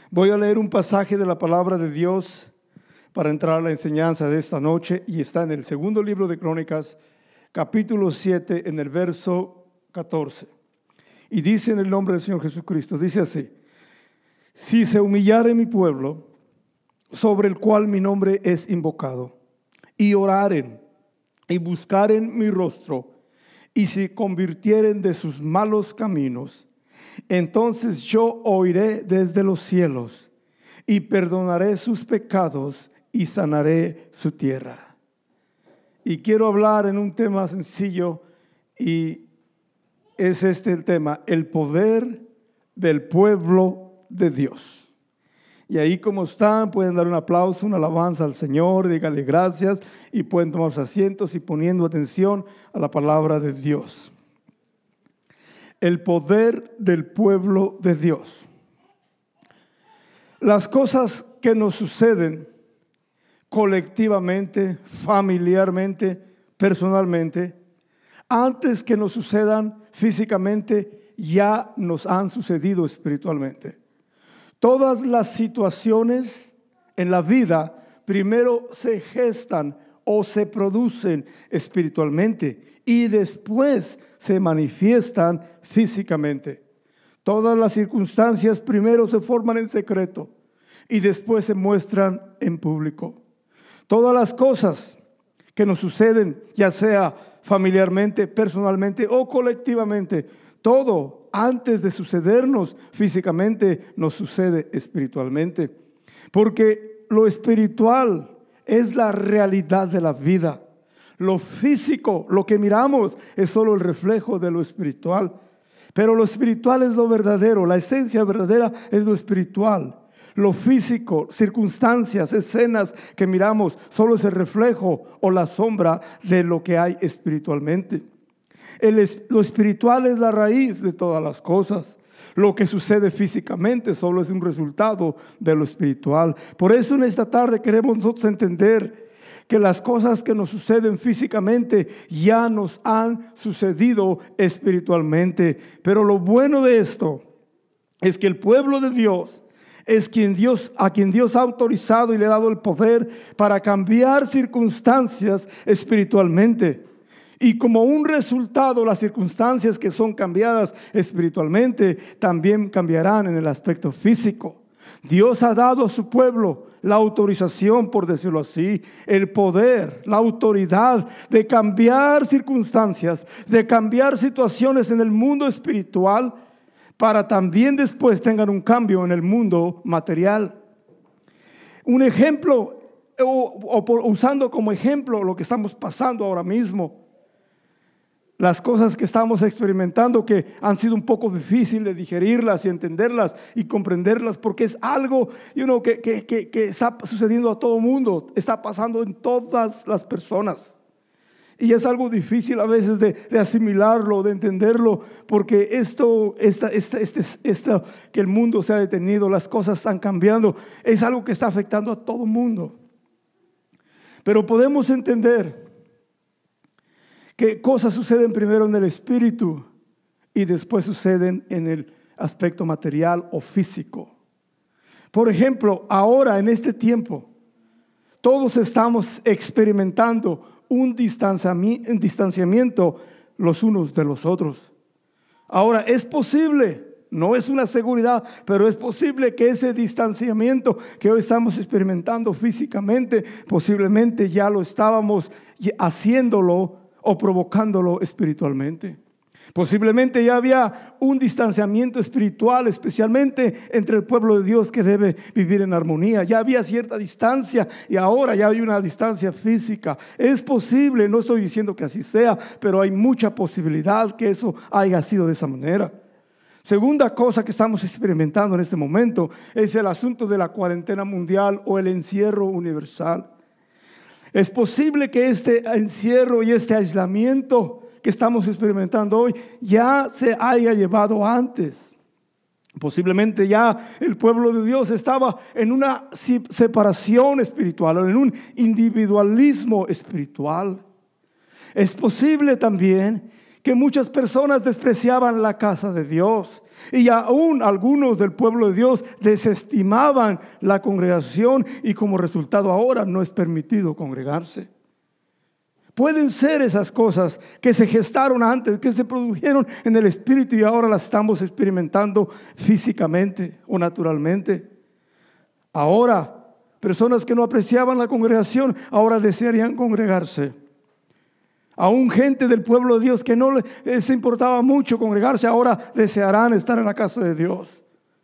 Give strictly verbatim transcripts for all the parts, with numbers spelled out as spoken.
Voy a leer un pasaje de la palabra de Dios para entrar a la enseñanza de esta noche y está en el segundo libro de Crónicas, capítulo siete, en el verso catorce. Y dice en el nombre del Señor Jesucristo, dice así: si se humillare mi pueblo, sobre el cual mi nombre es invocado, y oraren y buscaren mi rostro, y se convirtieren de sus malos caminos, entonces yo oiré desde los cielos y perdonaré sus pecados y sanaré su tierra. Y quiero hablar en un tema sencillo, y es este el tema: el poder del pueblo de Dios. Y ahí como están, pueden dar un aplauso, una alabanza al Señor, díganle gracias, y pueden tomar sus asientos y poniendo atención a la palabra de Dios. El poder del pueblo de Dios. Las cosas que nos suceden colectivamente, familiarmente, personalmente, antes que nos sucedan físicamente, ya nos han sucedido espiritualmente. Todas las situaciones en la vida primero se gestan o se producen espiritualmente y después se manifiestan físicamente. Todas las circunstancias primero se forman en secreto y después se muestran en público. Todas las cosas que nos suceden, ya sea familiarmente, personalmente o colectivamente, todo antes de sucedernos físicamente nos sucede espiritualmente. Porque lo espiritual es la realidad de la vida. Lo físico, lo que miramos, es solo el reflejo de lo espiritual. Pero lo espiritual es lo verdadero, la esencia verdadera es lo espiritual. Lo físico, circunstancias, escenas que miramos, solo es el reflejo o la sombra de lo que hay espiritualmente. El, lo espiritual es la raíz de todas las cosas. Lo que sucede físicamente solo es un resultado de lo espiritual. Por eso en esta tarde queremos nosotros entender que las cosas que nos suceden físicamente ya nos han sucedido espiritualmente. Pero lo bueno de esto es que el pueblo de Dios es quien Dios, a quien Dios ha autorizado y le ha dado el poder para cambiar circunstancias espiritualmente. Y como un resultado, las circunstancias que son cambiadas espiritualmente también cambiarán en el aspecto físico. Dios ha dado a su pueblo la autorización, por decirlo así, el poder, la autoridad de cambiar circunstancias, de cambiar situaciones en el mundo espiritual, para también después tengan un cambio en el mundo material. Un ejemplo, o, o por, usando como ejemplo lo que estamos pasando ahora mismo, las cosas que estamos experimentando que han sido un poco difíciles de digerirlas y entenderlas y comprenderlas, porque es algo you know, que, que, que, que está sucediendo a todo mundo, está pasando en todas las personas. Y es algo difícil a veces de, de asimilarlo, de entenderlo, porque esto, esta, esta, este, esto, que el mundo se ha detenido, las cosas están cambiando, es algo que está afectando a todo el mundo. Pero podemos entender que cosas suceden primero en el espíritu y después suceden en el aspecto material o físico. Por ejemplo, ahora en este tiempo, todos estamos experimentando un distanciamiento los unos de los otros. Ahora es posible, no es una seguridad, pero es posible que ese distanciamiento que hoy estamos experimentando físicamente, posiblemente ya lo estábamos haciéndolo o provocándolo espiritualmente. Posiblemente ya había un distanciamiento espiritual, especialmente entre el pueblo de Dios que debe vivir en armonía. Ya había cierta distancia y ahora ya hay una distancia física. Es posible, no estoy diciendo que así sea, pero hay mucha posibilidad que eso haya sido de esa manera. Segunda cosa que estamos experimentando en este momento es el asunto de la cuarentena mundial o el encierro universal. Es posible que este encierro y este aislamiento que estamos experimentando hoy ya se haya llevado antes. Posiblemente ya el pueblo de Dios estaba en una separación espiritual o en un individualismo espiritual. Es posible también que muchas personas despreciaban la casa de Dios. Y aún algunos del pueblo de Dios desestimaban la congregación y como resultado ahora no es permitido congregarse. Pueden ser esas cosas que se gestaron antes, que se produjeron en el espíritu y ahora las estamos experimentando físicamente o naturalmente. Ahora, personas que no apreciaban la congregación ahora desearían congregarse. Aún gente del pueblo de Dios que no les importaba mucho congregarse, ahora desearán estar en la casa de Dios.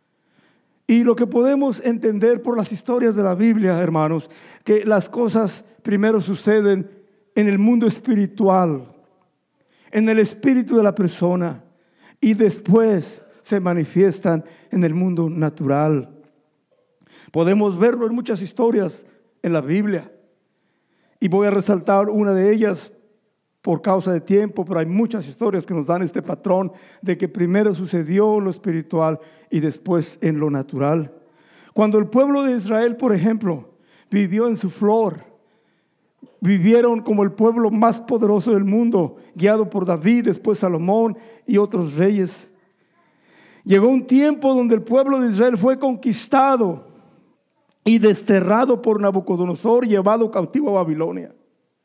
Y lo que podemos entender por las historias de la Biblia, hermanos, que las cosas primero suceden en el mundo espiritual, en el espíritu de la persona, y después se manifiestan en el mundo natural. Podemos verlo en muchas historias en la Biblia. Y voy a resaltar una de ellas por causa de tiempo, pero hay muchas historias que nos dan este patrón de que primero sucedió lo espiritual y después en lo natural. Cuando el pueblo de Israel, por ejemplo, vivió en su flor, vivieron como el pueblo más poderoso del mundo, guiado por David, después Salomón y otros reyes. Llegó un tiempo donde el pueblo de Israel fue conquistado y desterrado por Nabucodonosor, llevado cautivo a Babilonia.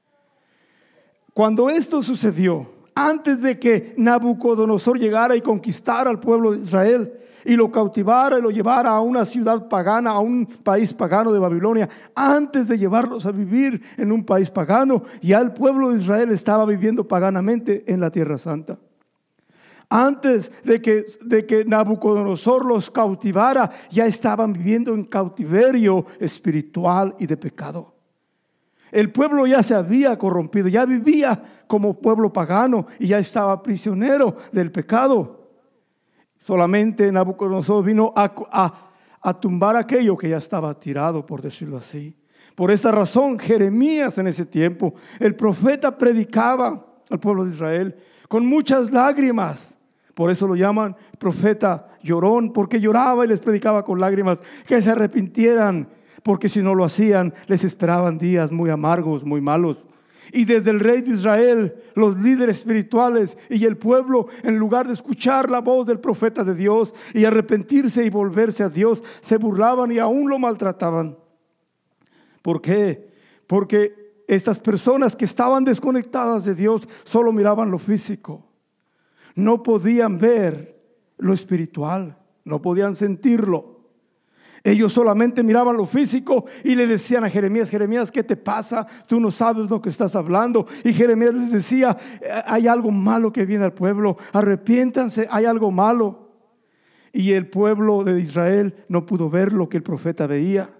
Cuando esto sucedió, antes de que Nabucodonosor llegara y conquistara al pueblo de Israel y lo cautivara y lo llevara a una ciudad pagana, a un país pagano de Babilonia, antes de llevarlos a vivir en un país pagano, ya el pueblo de Israel estaba viviendo paganamente en la Tierra Santa. Antes de que, de que Nabucodonosor los cautivara, ya estaban viviendo en cautiverio espiritual y de pecado. El pueblo ya se había corrompido, ya vivía como pueblo pagano y ya estaba prisionero del pecado. Solamente Nabucodonosor vino a, a, a tumbar aquello que ya estaba tirado, por decirlo así. Por esta razón, Jeremías en ese tiempo, el profeta, predicaba al pueblo de Israel con muchas lágrimas. Por eso lo llaman profeta llorón, porque lloraba y les predicaba con lágrimas que se arrepintieran, porque si no lo hacían, les esperaban días muy amargos, muy malos. Y desde el rey de Israel, los líderes espirituales y el pueblo, en lugar de escuchar la voz del profeta de Dios y arrepentirse y volverse a Dios, se burlaban y aún lo maltrataban. ¿Por qué? Porque estas personas que estaban desconectadas de Dios solo miraban lo físico. No podían ver lo espiritual, no podían sentirlo. Ellos solamente miraban lo físico y le decían a Jeremías: Jeremías, ¿qué te pasa? Tú no sabes lo que estás hablando. Y Jeremías les decía: hay algo malo que viene al pueblo, arrepiéntanse, hay algo malo. Y el pueblo de Israel no pudo ver lo que el profeta veía.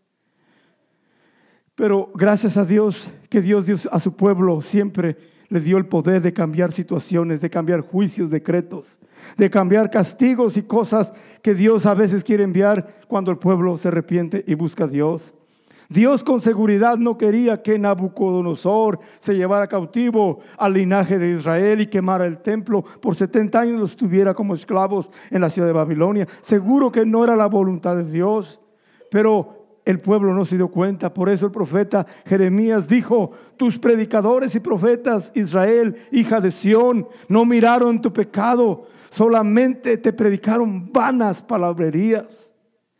Pero gracias a Dios, que Dios dio a su pueblo siempre le dio el poder de cambiar situaciones, de cambiar juicios, decretos, de cambiar castigos y cosas que Dios a veces quiere enviar cuando el pueblo se arrepiente y busca a Dios. Dios con seguridad no quería que Nabucodonosor se llevara cautivo al linaje de Israel y quemara el templo. Por setenta años los tuviera como esclavos en la ciudad de Babilonia. Seguro que no era la voluntad de Dios, pero el pueblo no se dio cuenta. Por eso el profeta Jeremías dijo: tus predicadores y profetas, Israel, hija de Sión, no miraron tu pecado, solamente te predicaron vanas palabrerías.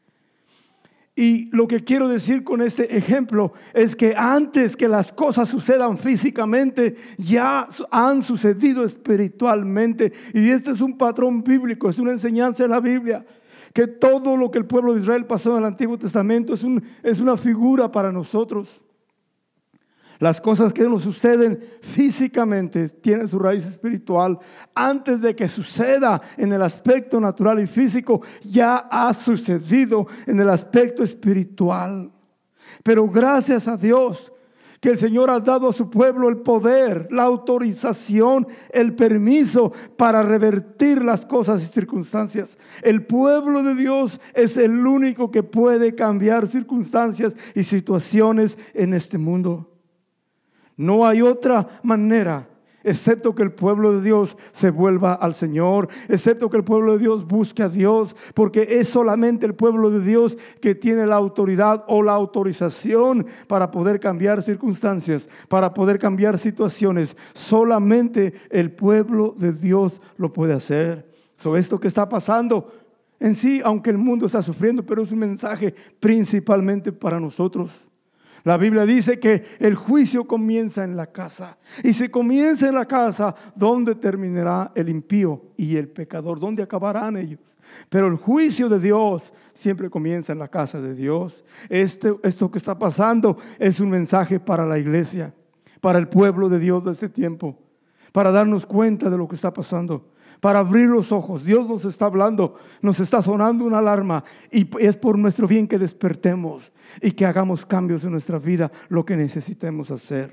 Y lo que quiero decir con este ejemplo es que antes que las cosas sucedan físicamente, ya han sucedido espiritualmente. Y este es un patrón bíblico, es una enseñanza de la Biblia, que todo lo que el pueblo de Israel pasó en el Antiguo Testamento es, un, es una figura para nosotros. Las cosas que nos suceden físicamente tienen su raíz espiritual. Antes de que suceda en el aspecto natural y físico, ya ha sucedido en el aspecto espiritual. Pero gracias a Dios que el Señor ha dado a su pueblo el poder, la autorización, el permiso para revertir las cosas y circunstancias. El pueblo de Dios es el único que puede cambiar circunstancias y situaciones en este mundo. No hay otra manera excepto que el pueblo de Dios se vuelva al Señor, excepto que el pueblo de Dios busque a Dios, porque es solamente el pueblo de Dios que tiene la autoridad o la autorización para poder cambiar circunstancias, para poder cambiar situaciones. Solamente el pueblo de Dios lo puede hacer. So, esto que está pasando en sí, aunque el mundo está sufriendo, pero es un mensaje principalmente para nosotros. La Biblia dice que el juicio comienza en la casa. Y si comienza en la casa, ¿dónde terminará el impío y el pecador? ¿Dónde acabarán ellos? Pero el juicio de Dios siempre comienza en la casa de Dios. Este, esto que está pasando es un mensaje para la iglesia, para el pueblo de Dios de este tiempo, para darnos cuenta de lo que está pasando, para abrir los ojos. Dios nos está hablando, nos está sonando una alarma, y es por nuestro bien que despertemos y que hagamos cambios en nuestra vida, lo que necesitemos hacer.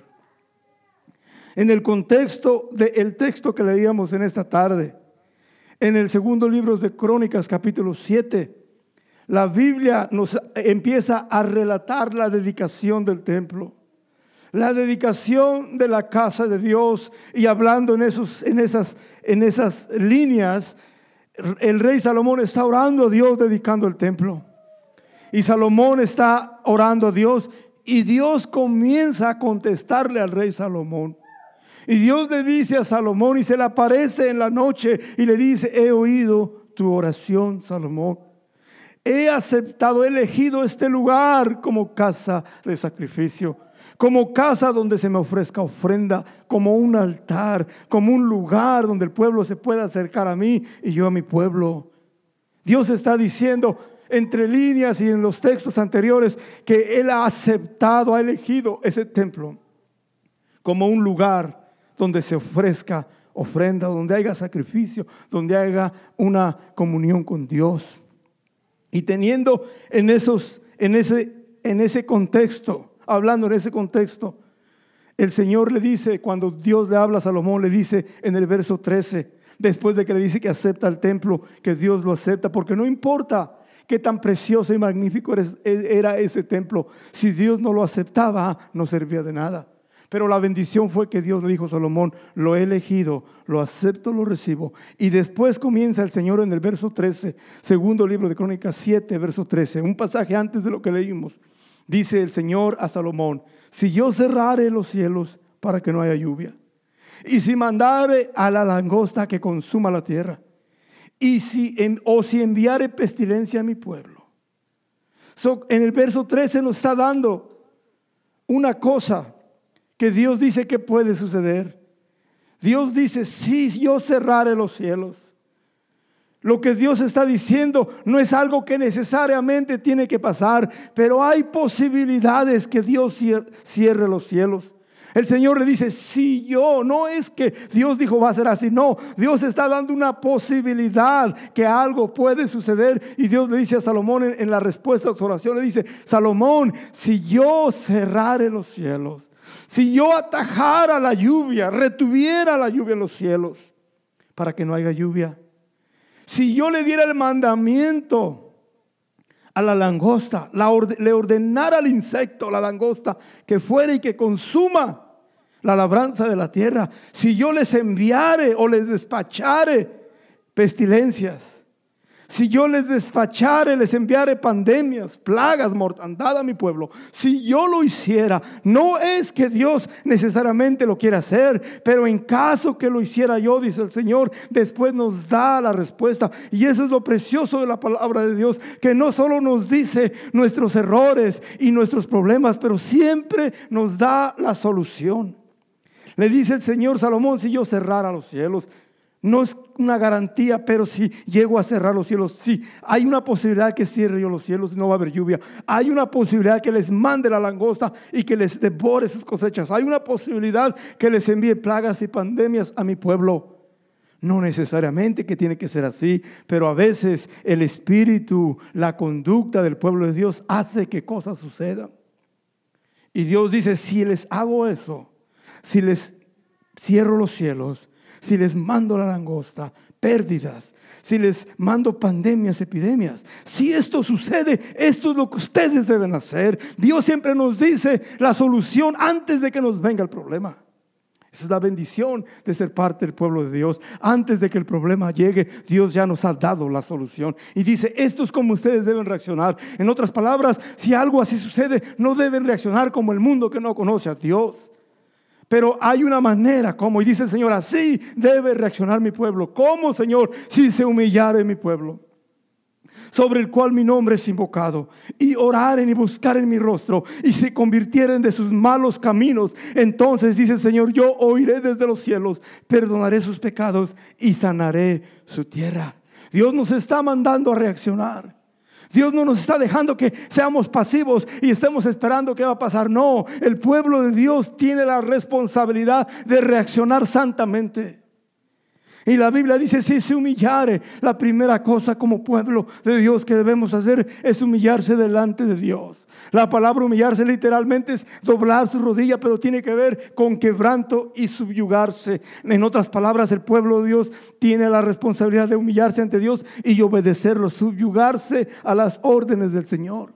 En el contexto del texto que leíamos en esta tarde, en el segundo libro de Crónicas, capítulo siete, la Biblia nos empieza a relatar la dedicación del templo, la dedicación de la casa de Dios. Y hablando en, esos, en, esas, en esas líneas, el rey Salomón está orando a Dios, dedicando el templo. Y Salomón está orando a Dios, y Dios comienza a contestarle al rey Salomón. Y Dios le dice a Salomón, y se le aparece en la noche y le dice: he oído tu oración, Salomón. He aceptado, he elegido este lugar como casa de sacrificio, como casa donde se me ofrezca ofrenda, como un altar, como un lugar donde el pueblo se pueda acercar a mí y yo a mi pueblo. Dios está diciendo entre líneas y en los textos anteriores que Él ha aceptado, ha elegido ese templo como un lugar donde se ofrezca ofrenda, donde haya sacrificio, donde haya una comunión con Dios. Y teniendo en, esos, en, ese, en ese contexto, hablando en ese contexto, el Señor le dice, cuando Dios le habla a Salomón, le dice en el verso trece, después de que le dice que acepta el templo, que Dios lo acepta, porque no importa qué tan precioso y magnífico era ese templo, si Dios no lo aceptaba, no servía de nada. Pero la bendición fue que Dios le dijo a Salomón: lo he elegido, lo acepto, lo recibo. Y después comienza el Señor en el verso trece, segundo libro de Crónicas siete, verso trece, un pasaje antes de lo que leímos. Dice el Señor a Salomón: si yo cerrare los cielos para que no haya lluvia, y si mandare a la langosta que consuma la tierra, y si, o si enviare pestilencia a mi pueblo. So, en el verso trece nos está dando una cosa que Dios dice que puede suceder. Dios dice: si yo cerrare los cielos. Lo que Dios está diciendo no es algo que necesariamente tiene que pasar, pero hay posibilidades que Dios cierre los cielos. El Señor le dice: si yo, no es que Dios dijo va a ser así, no, Dios está dando una posibilidad que algo puede suceder. Y Dios le dice a Salomón en, en la respuesta a su oración, le dice: Salomón, si yo cerrare los cielos, si yo atajara la lluvia, retuviera la lluvia en los cielos para que no haya lluvia, si yo le diera el mandamiento a la langosta, la orde, le ordenara al insecto, la langosta, que fuera y que consuma la labranza de la tierra, si yo les enviare o les despachare pestilencias, si yo les despachare, les enviare pandemias, plagas, mortandad a mi pueblo, si yo lo hiciera, no es que Dios necesariamente lo quiera hacer, pero en caso que lo hiciera yo, dice el Señor, después nos da la respuesta. Y eso es lo precioso de la palabra de Dios, que no solo nos dice nuestros errores y nuestros problemas, pero siempre nos da la solución. Le dice el Señor: Salomón, si yo cerrara los cielos, no es una garantía, pero si llego a cerrar los cielos, sí, hay una posibilidad que cierre yo los cielos y no va a haber lluvia. Hay una posibilidad que les mande la langosta y que les devore sus cosechas. Hay una posibilidad que les envíe plagas y pandemias a mi pueblo. No necesariamente que tiene que ser así, pero a veces el espíritu, la conducta del pueblo de Dios hace que cosas sucedan. Y Dios dice: si les hago eso, si les cierro los cielos, si les mando la langosta, pérdidas, si les mando pandemias, epidemias, si esto sucede, esto es lo que ustedes deben hacer. Dios siempre nos dice la solución antes de que nos venga el problema. Esa es la bendición de ser parte del pueblo de Dios. Antes de que el problema llegue, Dios ya nos ha dado la solución. Y dice, esto es como ustedes deben reaccionar. En otras palabras, si algo así sucede, no deben reaccionar como el mundo que no conoce a Dios. Pero hay una manera como, y dice el Señor, así debe reaccionar mi pueblo. ¿Cómo, Señor? Si se humillare mi pueblo, sobre el cual mi nombre es invocado, y oraren y buscaren mi rostro, y se convirtieren de sus malos caminos, entonces dice el Señor, yo oiré desde los cielos, perdonaré sus pecados y sanaré su tierra. Dios nos está mandando a reaccionar. Dios no nos está dejando que seamos pasivos y estemos esperando qué va a pasar. No, el pueblo de Dios tiene la responsabilidad de reaccionar santamente. Y la Biblia dice, si se humillare, la primera cosa como pueblo de Dios que debemos hacer es humillarse delante de Dios. La palabra humillarse literalmente es doblar su rodilla, pero tiene que ver con quebranto y subyugarse. En otras palabras, el pueblo de Dios tiene la responsabilidad de humillarse ante Dios y obedecerlo, subyugarse a las órdenes del Señor.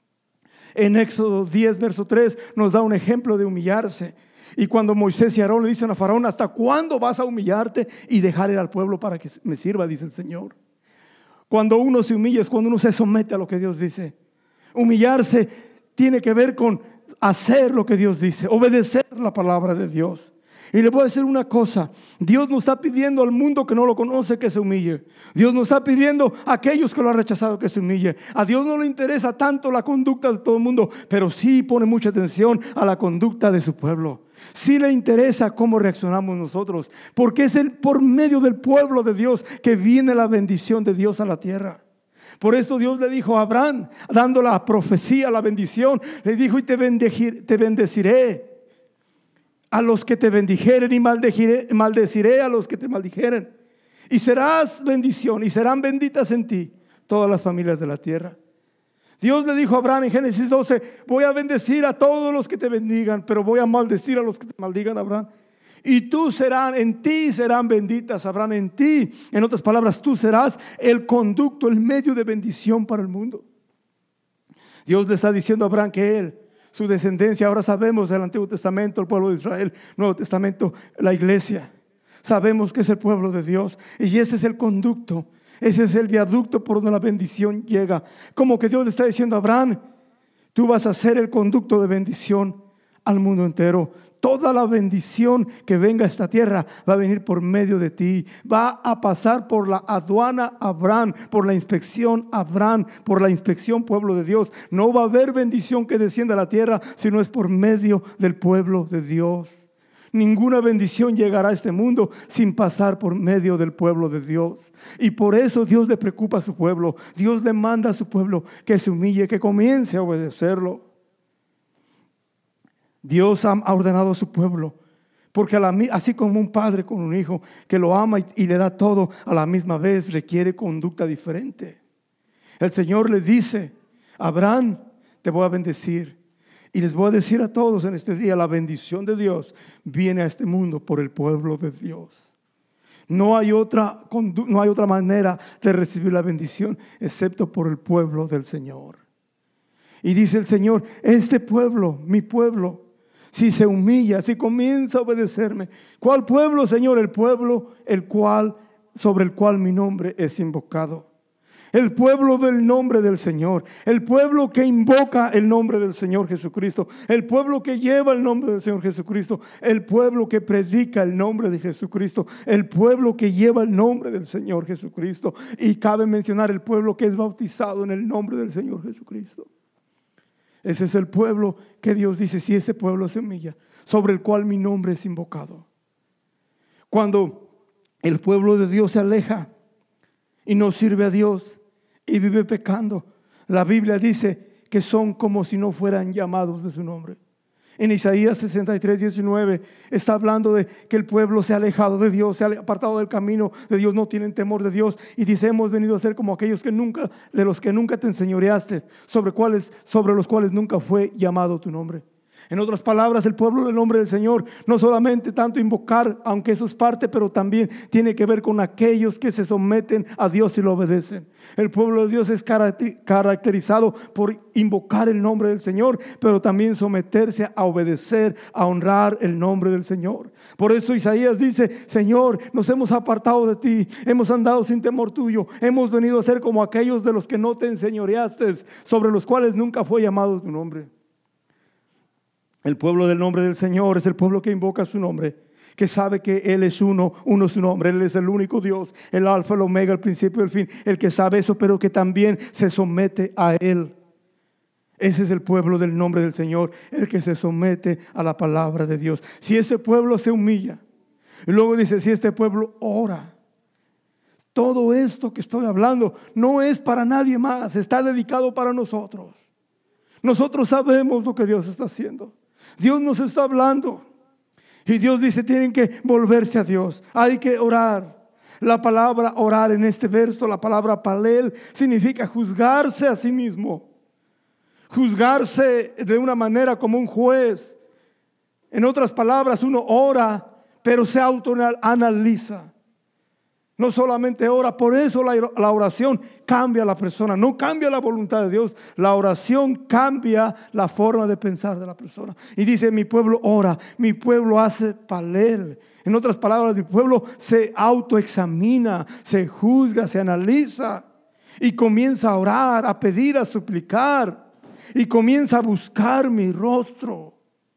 En Éxodo diez, verso tres, nos da un ejemplo de humillarse. Y cuando Moisés y Aarón le dicen a Faraón, ¿hasta cuándo vas a humillarte y dejar ir al pueblo para que me sirva? Dice el Señor. Cuando uno se humilla es cuando uno se somete a lo que Dios dice. Humillarse tiene que ver con hacer lo que Dios dice, obedecer la palabra de Dios. Y le voy a decir una cosa, Dios no está pidiendo al mundo que no lo conoce que se humille. Dios no está pidiendo a aquellos que lo han rechazado que se humille. A Dios no le interesa tanto la conducta de todo el mundo, pero sí pone mucha atención a la conducta de su pueblo. Sí le interesa cómo reaccionamos nosotros, porque es el, por medio del pueblo de Dios que viene la bendición de Dios a la tierra. Por esto Dios le dijo a Abraham, dando la profecía, la bendición, le dijo, y te bendeciré, te bendeciré a los que te bendijeren y maldeciré, maldeciré a los que te maldijeren. Y serás bendición y serán benditas en ti todas las familias de la tierra. Dios le dijo a Abraham en Génesis doce, voy a bendecir a todos los que te bendigan, pero voy a maldecir a los que te maldigan, Abraham. Y tú serán, en ti serán benditas, Abraham, en ti. En otras palabras, tú serás el conducto, el medio de bendición para el mundo. Dios le está diciendo a Abraham que él, su descendencia, ahora sabemos del Antiguo Testamento, el pueblo de Israel, Nuevo Testamento, la iglesia. Sabemos que es el pueblo de Dios y ese es el conducto. Ese es el viaducto por donde la bendición llega. Como que Dios le está diciendo a Abraham, tú vas a ser el conducto de bendición al mundo entero. Toda la bendición que venga a esta tierra va a venir por medio de ti. Va a pasar por la aduana Abraham, por la inspección Abraham, por la inspección pueblo de Dios. No va a haber bendición que descienda a la tierra si no es por medio del pueblo de Dios. Ninguna bendición llegará a este mundo sin pasar por medio del pueblo de Dios. Y por eso Dios le preocupa a su pueblo. Dios le manda a su pueblo que se humille, que comience a obedecerlo. Dios ha ordenado a su pueblo, porque a la, así como un padre con un hijo que lo ama y, y le da todo, a la misma vez requiere conducta diferente. El Señor le dice, Abraham, te voy a bendecir. Y les voy a decir a todos en este día, la bendición de Dios viene a este mundo por el pueblo de Dios. No hay otra, no hay otra manera de recibir la bendición excepto por el pueblo del Señor. Y dice el Señor, este pueblo, mi pueblo, si se humilla, si comienza a obedecerme. ¿Cuál pueblo, Señor? El pueblo el cual, sobre el cual mi nombre es invocado. El pueblo del nombre del Señor. El pueblo que invoca el nombre del Señor Jesucristo. El pueblo que lleva el nombre del Señor Jesucristo. El pueblo que predica el nombre de Jesucristo. El pueblo que lleva el nombre del Señor Jesucristo. Y cabe mencionar el pueblo que es bautizado en el nombre del Señor Jesucristo. Ese es el pueblo que Dios dice, si ese pueblo se humilla, sobre el cual mi nombre es invocado. Cuando el pueblo de Dios se aleja y no sirve a Dios y vive pecando, la Biblia dice que son como si no fueran llamados de su nombre. En Isaías sesenta y tres, diecinueve está hablando de que el pueblo se ha alejado de Dios, se ha apartado del camino de Dios, no tienen temor de Dios. Y dice, hemos venido a ser como aquellos que nunca, de los que nunca te enseñoreaste, sobre, cuales, sobre los cuales nunca fue llamado tu nombre. En otras palabras, el pueblo del nombre del Señor no solamente tanto invocar, aunque eso es parte, pero también tiene que ver con aquellos que se someten a Dios y lo obedecen. El pueblo de Dios es caracterizado por invocar el nombre del Señor, pero también someterse a obedecer, a honrar el nombre del Señor. Por eso Isaías dice: Señor, nos hemos apartado de ti, hemos andado sin temor tuyo, hemos venido a ser como aquellos de los que no te enseñoreaste, sobre los cuales nunca fue llamado tu nombre. El pueblo del nombre del Señor es el pueblo que invoca su nombre, que sabe que Él es uno, uno es su nombre, Él es el único Dios, el alfa, el omega, el principio y el fin, el que sabe eso, pero que también se somete a Él. Ese es el pueblo del nombre del Señor, el que se somete a la palabra de Dios. Si ese pueblo se humilla, y luego dice, si este pueblo ora, todo esto que estoy hablando no es para nadie más, está dedicado para nosotros. Nosotros sabemos lo que Dios está haciendo. Dios nos está hablando y Dios dice: tienen que volverse a Dios, hay que orar. La palabra orar en este verso, la palabra palel, significa juzgarse a sí mismo, juzgarse de una manera como un juez. En otras palabras, uno ora, pero se autoanaliza. No solamente ora, por eso la, la oración cambia a la persona, no cambia la voluntad de Dios. La oración cambia la forma de pensar de la persona. Y dice: mi pueblo ora, mi pueblo hace palel. En otras palabras, mi pueblo se autoexamina, se juzga, se analiza y comienza a orar, a pedir, a suplicar y comienza a buscar mi rostro.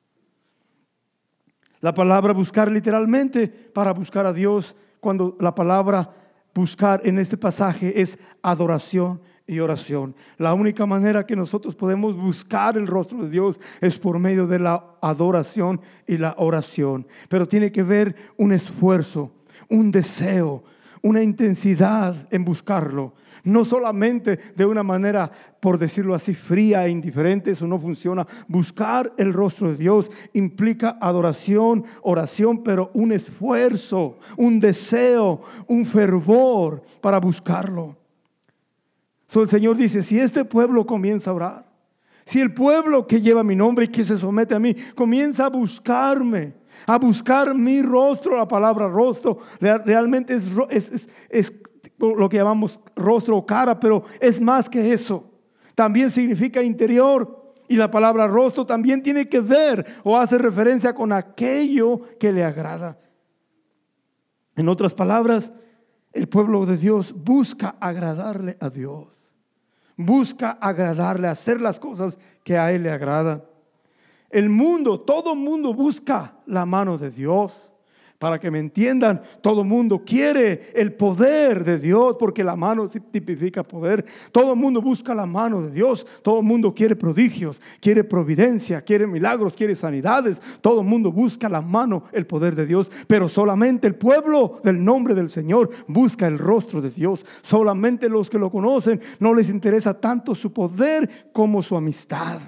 La palabra buscar literalmente para buscar a Dios, cuando la palabra buscar en este pasaje es adoración y oración. La única manera que nosotros podemos buscar el rostro de Dios es por medio de la adoración y la oración. Pero tiene que ver un esfuerzo, un deseo, una intensidad en buscarlo. No solamente de una manera, por decirlo así, fría e indiferente, eso no funciona. Buscar el rostro de Dios implica adoración, oración, pero un esfuerzo, un deseo, un fervor para buscarlo. So, el Señor dice: si este pueblo comienza a orar, si el pueblo que lleva mi nombre y que se somete a mí comienza a buscarme, a buscar mi rostro, la palabra rostro realmente es, es, es, es lo que llamamos rostro o cara, pero es más que eso. También significa interior, y la palabra rostro también tiene que ver o hace referencia con aquello que le agrada. En otras palabras, el pueblo de Dios busca agradarle a Dios, busca agradarle, hacer las cosas que a Él le agrada. El mundo, todo mundo busca la mano de Dios. Para que me entiendan, todo mundo quiere el poder de Dios, porque la mano tipifica poder. Todo mundo busca la mano de Dios. Todo mundo quiere prodigios, quiere providencia, quiere milagros, quiere sanidades. Todo mundo busca la mano, el poder de Dios. Pero solamente el pueblo del nombre del Señor busca el rostro de Dios. Solamente los que lo conocen no les interesa tanto su poder como su amistad.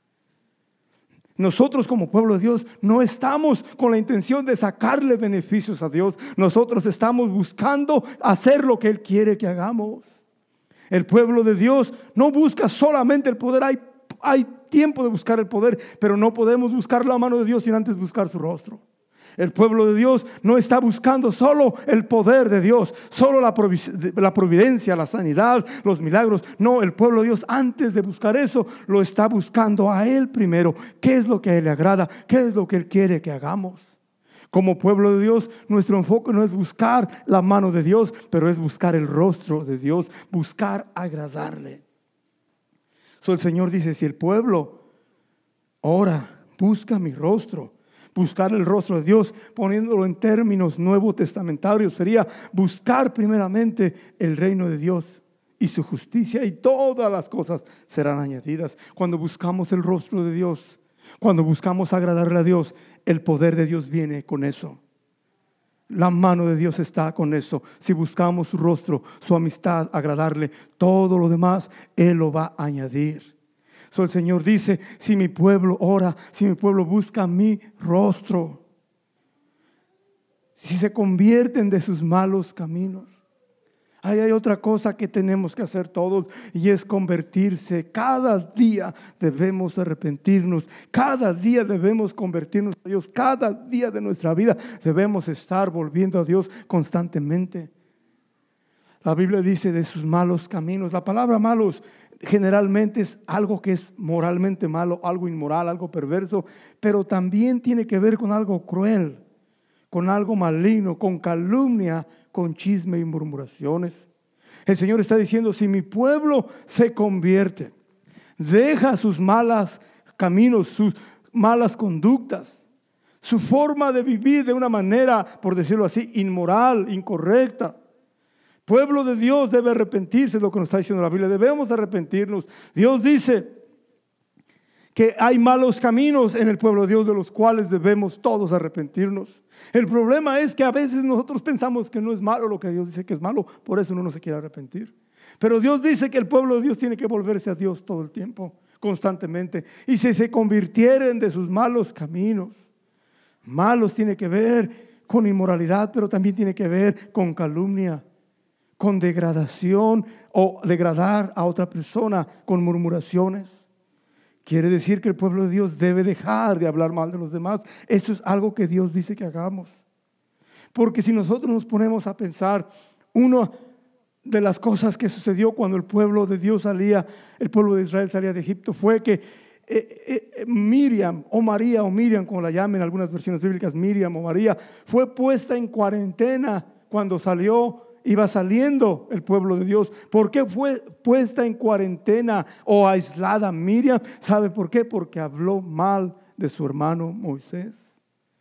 Nosotros como pueblo de Dios no estamos con la intención de sacarle beneficios a Dios. Nosotros estamos buscando hacer lo que Él quiere que hagamos. El pueblo de Dios no busca solamente el poder. Hay, hay tiempo de buscar el poder, pero no podemos buscar la mano de Dios sin antes buscar su rostro. El pueblo de Dios no está buscando solo el poder de Dios, solo la providencia, la sanidad, los milagros. No, el pueblo de Dios, antes de buscar eso, lo está buscando a Él primero. ¿Qué es lo que a Él le agrada? ¿Qué es lo que Él quiere que hagamos? Como pueblo de Dios, nuestro enfoque no es buscar la mano de Dios, pero es buscar el rostro de Dios, buscar agradarle. So, el Señor dice: si el pueblo ora, busca mi rostro. Buscar el rostro de Dios, poniéndolo en términos nuevo testamentarios, sería buscar primeramente el reino de Dios y su justicia, y todas las cosas serán añadidas. Cuando buscamos el rostro de Dios, cuando buscamos agradarle a Dios, el poder de Dios viene con eso. La mano de Dios está con eso. Si buscamos su rostro, su amistad, agradarle, todo lo demás Él lo va a añadir. So, el Señor dice: si mi pueblo ora, si mi pueblo busca mi rostro, si se convierten de sus malos caminos. Ahí hay otra cosa que tenemos que hacer todos, y es convertirse. Cada día debemos arrepentirnos. Cada día debemos convertirnos a Dios. Cada día de nuestra vida debemos estar volviendo a Dios constantemente. La Biblia dice de sus malos caminos. La palabra malos generalmente es algo que es moralmente malo, algo inmoral, algo perverso, pero también tiene que ver con algo cruel, con algo maligno, con calumnia, con chisme y murmuraciones. El Señor está diciendo: si mi pueblo se convierte, deja sus malos caminos, sus malas conductas, su forma de vivir de una manera, por decirlo así, inmoral, incorrecta. Pueblo de Dios debe arrepentirse, es lo que nos está diciendo la Biblia. Debemos arrepentirnos. Dios dice que hay malos caminos en el pueblo de Dios, de los cuales debemos todos arrepentirnos. El problema es que a veces nosotros pensamos que no es malo lo que Dios dice que es malo, por eso uno no se quiere arrepentir. Pero Dios dice que el pueblo de Dios tiene que volverse a Dios todo el tiempo, constantemente. Y si se convirtieren de sus malos caminos, malos tiene que ver con inmoralidad, pero también tiene que ver con calumnia, con degradación o degradar a otra persona, con murmuraciones. Quiere decir que el pueblo de Dios debe dejar de hablar mal de los demás. Eso es algo que Dios dice que hagamos. Porque si nosotros nos ponemos a pensar, una de las cosas que sucedió cuando el pueblo de Dios salía, el pueblo de Israel salía de Egipto, fue que eh, eh, Miriam o María o Miriam, como la llaman en algunas versiones bíblicas, Miriam o María, fue puesta en cuarentena cuando salió. Iba saliendo el pueblo de Dios. ¿Por qué fue puesta en cuarentena o aislada Miriam? ¿Sabe por qué? Porque habló mal de su hermano Moisés.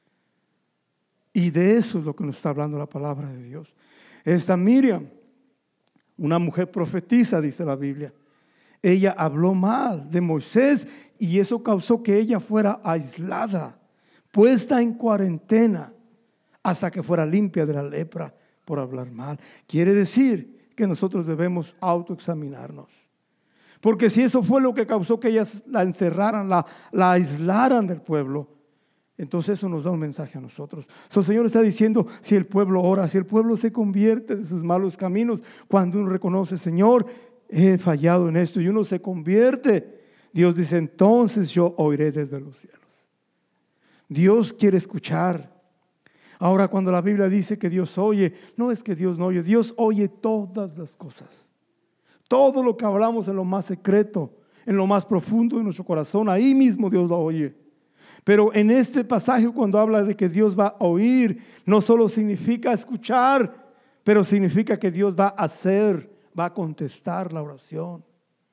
Y de eso es lo que nos está hablando la palabra de Dios. Esta Miriam, una mujer profetisa, dice la Biblia, ella habló mal de Moisés y eso causó que ella fuera aislada, puesta en cuarentena hasta que fuera limpia de la lepra. Por hablar mal. Quiere decir que nosotros debemos autoexaminarnos. Porque si eso fue lo que causó que ellas la encerraran, la, la aislaran del pueblo, entonces eso nos da un mensaje a nosotros. So, el Señor está diciendo, si el pueblo ora, si el pueblo se convierte de sus malos caminos, cuando uno reconoce, Señor, he fallado en esto, y uno se convierte, Dios dice, entonces yo oiré desde los cielos. Dios quiere escuchar. Ahora, cuando la Biblia dice que Dios oye, no es que Dios no oye, Dios oye todas las cosas. Todo lo que hablamos en lo más secreto, en lo más profundo de nuestro corazón, ahí mismo Dios lo oye. Pero en este pasaje, cuando habla de que Dios va a oír, no solo significa escuchar, pero significa que Dios va a hacer, va a contestar la oración.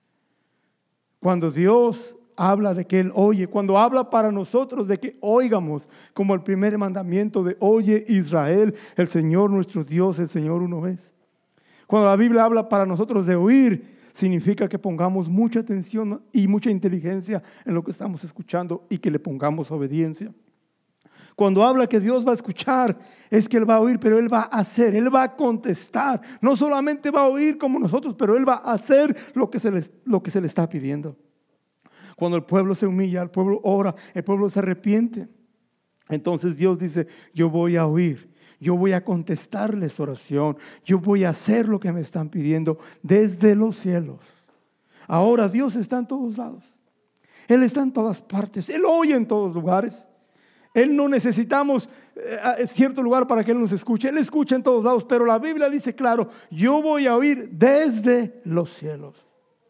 Cuando Dios habla de que Él oye, cuando habla para nosotros de que oigamos, como el primer mandamiento de oye Israel, el Señor nuestro Dios, el Señor uno es. Cuando la Biblia habla para nosotros de oír, significa que pongamos mucha atención y mucha inteligencia en lo que estamos escuchando y que le pongamos obediencia. Cuando habla que Dios va a escuchar, es que Él va a oír, pero Él va a hacer, Él va a contestar. No solamente va a oír como nosotros, pero Él va a hacer lo que se le, lo que se le está pidiendo. Cuando el pueblo se humilla, el pueblo ora, el pueblo se arrepiente, entonces Dios dice, yo voy a oír, yo voy a contestarles su oración, yo voy a hacer lo que me están pidiendo desde los cielos. Ahora Dios está en todos lados, Él está en todas partes, Él oye en todos lugares. Él no necesitamos eh, cierto lugar para que Él nos escuche, Él escucha en todos lados, pero la Biblia dice claro, yo voy a oír desde los cielos.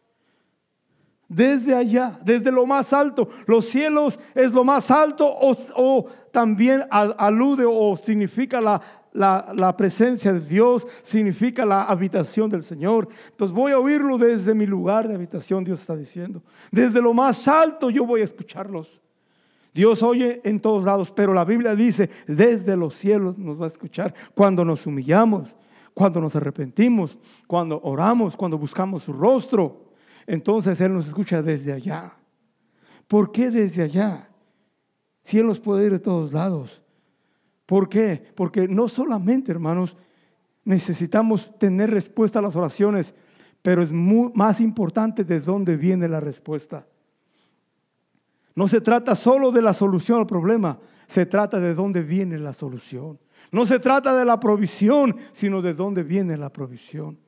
Desde allá, desde lo más alto. Los cielos es lo más alto o, o también alude o significa la, la, la presencia de Dios, significa la habitación del Señor. Entonces voy a oírlo desde mi lugar de habitación, Dios está diciendo. Desde lo más alto yo voy a escucharlos. Dios oye en todos lados, pero la Biblia dice, desde los cielos nos va a escuchar cuando nos humillamos, cuando nos arrepentimos, cuando oramos, cuando buscamos su rostro. Entonces Él nos escucha desde allá. ¿Por qué desde allá? Si Él nos puede ir de todos lados. ¿Por qué? Porque no solamente, hermanos, necesitamos tener respuesta a las oraciones, pero es muy, más importante de dónde viene la respuesta. No se trata solo de la solución al problema, se trata de dónde viene la solución. No se trata de la provisión, sino de dónde viene la provisión.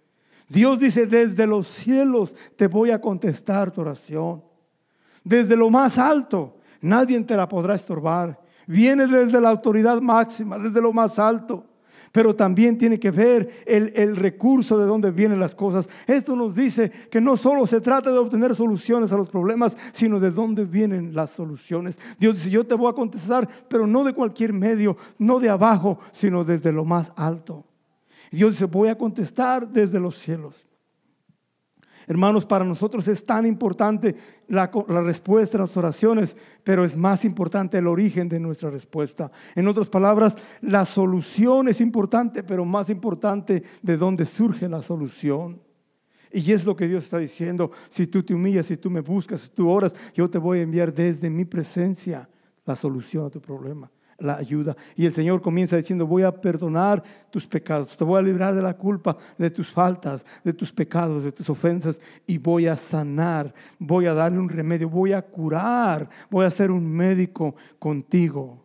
Dios dice, desde los cielos te voy a contestar tu oración. Desde lo más alto, nadie te la podrá estorbar. Viene desde la autoridad máxima, desde lo más alto. Pero también tiene que ver el, el recurso de dónde vienen las cosas. Esto nos dice que no solo se trata de obtener soluciones a los problemas, sino de dónde vienen las soluciones. Dios dice, yo te voy a contestar, pero no de cualquier medio, no de abajo, sino desde lo más alto. Dios dice, voy a contestar desde los cielos. Hermanos, para nosotros es tan importante la, la respuesta a las oraciones, pero es más importante el origen de nuestra respuesta. En otras palabras, la solución es importante, pero más importante de dónde surge la solución. Y es lo que Dios está diciendo: si tú te humillas, si tú me buscas, si tú oras, yo te voy a enviar desde mi presencia la solución a tu problema, la ayuda. Y el Señor comienza diciendo, voy a perdonar tus pecados, te voy a librar de la culpa, de tus faltas, de tus pecados, de tus ofensas, y voy a sanar, voy a darle un remedio, voy a curar, voy a ser un médico contigo.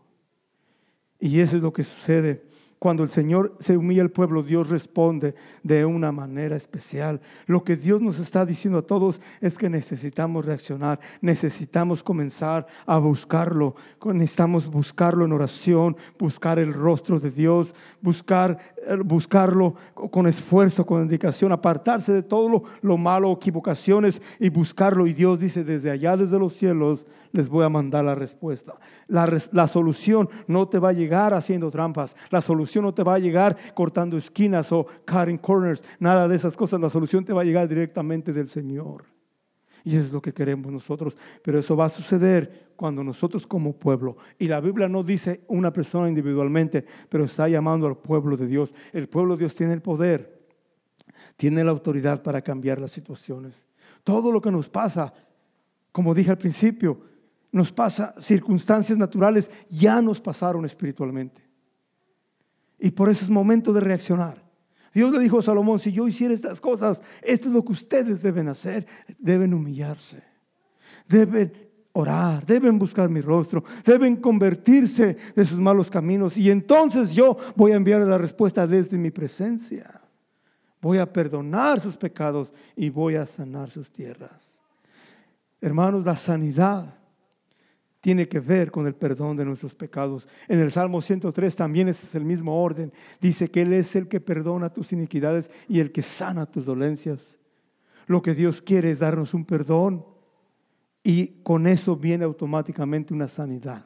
Y eso es lo que sucede. Cuando el Señor se humilla al pueblo, Dios responde de una manera especial. Lo que Dios nos está diciendo a todos es que necesitamos reaccionar, necesitamos comenzar a buscarlo, necesitamos buscarlo en oración, buscar el rostro de Dios, buscar, buscarlo con esfuerzo, con dedicación, apartarse de todo lo, lo malo, equivocaciones, y buscarlo. Y Dios dice, desde allá, desde los cielos, les voy a mandar la respuesta. La, la solución no te va a llegar haciendo trampas. La solución no te va a llegar cortando esquinas o cutting corners. Nada de esas cosas. La solución te va a llegar directamente del Señor. Y eso es lo que queremos nosotros. Pero eso va a suceder cuando nosotros como pueblo, y la Biblia no dice una persona individualmente, pero está llamando al pueblo de Dios. El pueblo de Dios tiene el poder, tiene la autoridad para cambiar las situaciones. Todo lo que nos pasa, como dije al principio, nos pasa, circunstancias naturales ya nos pasaron espiritualmente. Y por eso es momento de reaccionar. Dios le dijo a Salomón, si yo hiciera estas cosas, esto es lo que ustedes deben hacer. Deben humillarse, deben orar, deben buscar mi rostro, deben convertirse de sus malos caminos. Y entonces yo voy a enviar la respuesta desde mi presencia. Voy a perdonar sus pecados y voy a sanar sus tierras. Hermanos, la sanidad tiene que ver con el perdón de nuestros pecados. En el Salmo ciento tres también es el mismo orden. Dice que Él es el que perdona tus iniquidades y el que sana tus dolencias. Lo que Dios quiere es darnos un perdón, y con eso viene automáticamente una sanidad.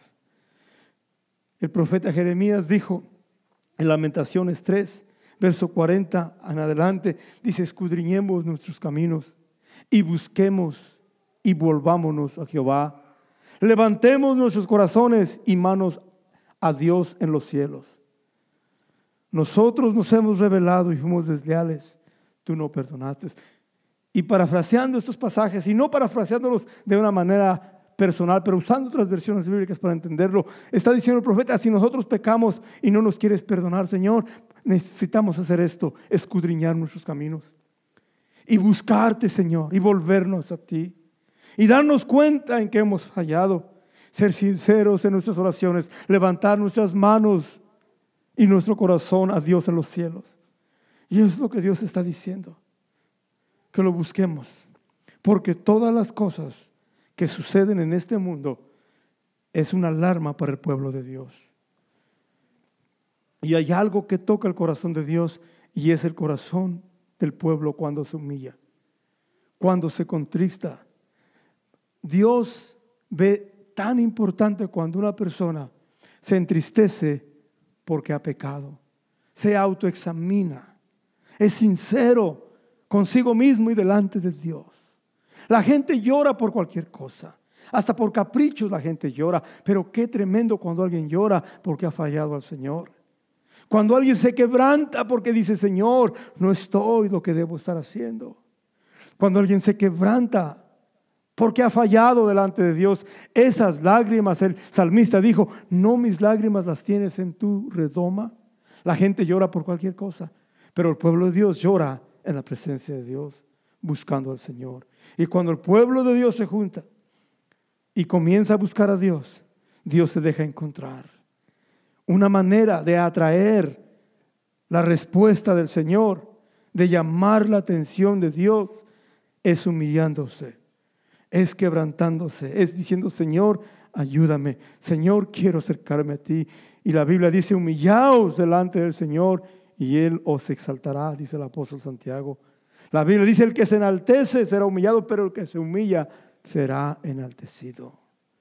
El profeta Jeremías dijo en Lamentaciones tres, verso cuarenta en adelante, dice, escudriñemos nuestros caminos y busquemos y volvámonos a Jehová. Levantemos nuestros corazones y manos a Dios en los cielos. Nosotros nos hemos rebelado y fuimos desleales. Tú no perdonaste. Y parafraseando estos pasajes, y no parafraseándolos de una manera personal, pero usando otras versiones bíblicas para entenderlo, está diciendo el profeta, si nosotros pecamos y no nos quieres perdonar, Señor, necesitamos hacer esto, escudriñar nuestros caminos y buscarte, Señor, y volvernos a ti. Y darnos cuenta en que hemos fallado, ser sinceros en nuestras oraciones, levantar nuestras manos y nuestro corazón a Dios en los cielos. Y eso es lo que Dios está diciendo, que lo busquemos, porque todas las cosas que suceden en este mundo es una alarma para el pueblo de Dios. Y hay algo que toca el corazón de Dios, y es el corazón del pueblo cuando se humilla, cuando se contrista. Dios ve tan importante cuando una persona se entristece porque ha pecado, se autoexamina, es sincero consigo mismo y delante de Dios. La gente llora por cualquier cosa, hasta por caprichos la gente llora, pero qué tremendo cuando alguien llora porque ha fallado al Señor. Cuando alguien se quebranta porque dice, Señor, no estoy lo que debo estar haciendo. Cuando alguien se quebranta porque ha fallado delante de Dios, esas lágrimas, el salmista dijo, no mis lágrimas las tienes en tu redoma. La gente llora por cualquier cosa, pero el pueblo de Dios llora en la presencia de Dios, buscando al Señor. Y cuando el pueblo de Dios se junta y comienza a buscar a Dios, Dios se deja encontrar. Una manera de atraer la respuesta del Señor de llamar la atención de Dios, es humillándose, es quebrantándose, es diciendo: Señor, ayúdame, Señor, quiero acercarme a ti. Y la Biblia dice: humillaos delante del Señor y Él os exaltará, dice el apóstol Santiago. La Biblia dice: el que se enaltece será humillado, pero el que se humilla será enaltecido.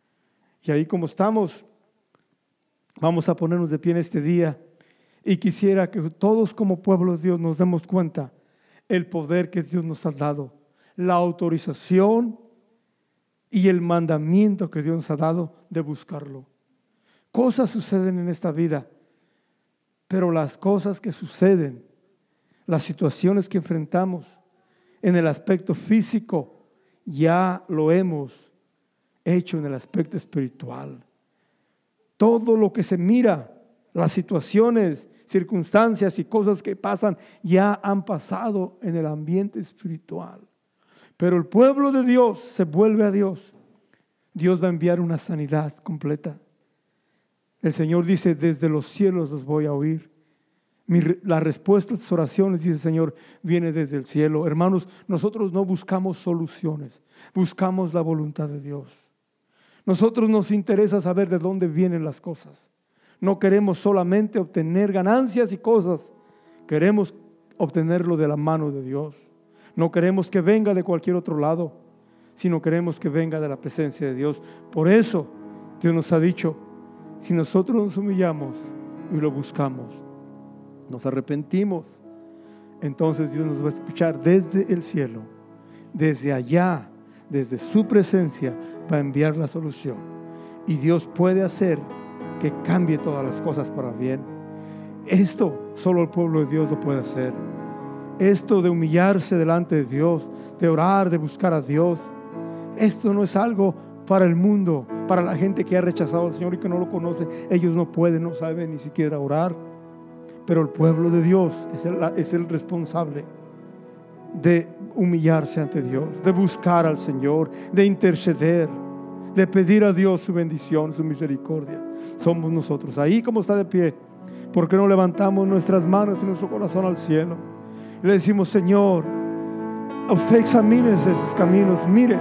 Y ahí, como estamos, vamos a ponernos de pie en este día. Y quisiera que todos, como pueblo de Dios, nos demos cuenta el poder que Dios nos ha dado, la autorización y el mandamiento que Dios nos ha dado de buscarlo. Cosas suceden en esta vida, pero las cosas que suceden, las situaciones que enfrentamos en el aspecto físico, ya lo hemos hecho en el aspecto espiritual. Todo lo que se mira, las situaciones, circunstancias y cosas que pasan, ya han pasado en el ambiente espiritual. Pero el pueblo de Dios se vuelve a Dios. Dios va a enviar una sanidad completa. El Señor dice: desde los cielos los voy a oír. Mi, la respuesta a sus oraciones, dice el Señor, viene desde el cielo. Hermanos, nosotros no buscamos soluciones, buscamos la voluntad de Dios. Nosotros nos interesa saber de dónde vienen las cosas. No queremos solamente obtener ganancias y cosas, queremos obtenerlo de la mano de Dios. No queremos que venga de cualquier otro lado, sino queremos que venga de la presencia de Dios. Por eso Dios nos ha dicho: si nosotros nos humillamos y lo buscamos, nos arrepentimos, entonces Dios nos va a escuchar desde el cielo, desde allá, desde su presencia, para enviar la solución. Y Dios puede hacer que cambie todas las cosas para bien. Esto solo el pueblo de Dios lo puede hacer. Esto de humillarse delante de Dios, de orar, de buscar a Dios, esto no es algo para el mundo, para la gente que ha rechazado al Señor y que no lo conoce. Ellos no pueden, no saben ni siquiera orar. Pero el pueblo de Dios es el, es el responsable de humillarse ante Dios, de buscar al Señor, de interceder, de pedir a Dios su bendición, su misericordia. Somos nosotros. Ahí, como está de pie, ¿por qué no levantamos nuestras manos y nuestro corazón al cielo y le decimos: Señor, a usted examínese sus caminos, mire,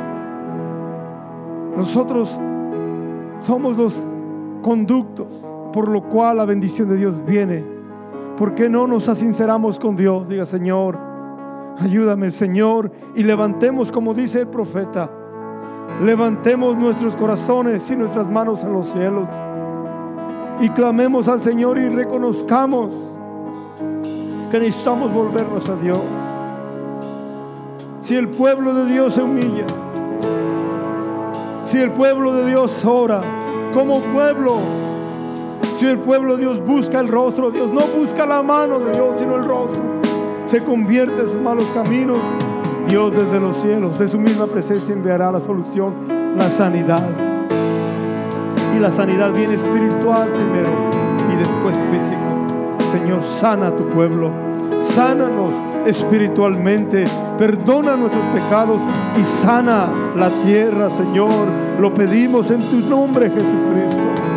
nosotros somos los conductos por lo cual la bendición de Dios viene? ¿Por qué no nos asinceramos con Dios? Diga: Señor, ayúdame, Señor, y levantemos, como dice el profeta, levantemos nuestros corazones y nuestras manos a los cielos y clamemos al Señor y reconozcamos que necesitamos volvernos a Dios. Si el pueblo de Dios se humilla, si el pueblo de Dios ora como pueblo, si el pueblo de Dios busca el rostro de Dios, no busca la mano de Dios, sino el rostro, se convierte en sus malos caminos, Dios desde los cielos, de su misma presencia, enviará la solución, la sanidad. Y la sanidad viene espiritual primero y después físico. Señor, sana a tu pueblo, sánanos espiritualmente, perdona nuestros pecados y sana la tierra, Señor. Lo pedimos en tu nombre, Jesucristo.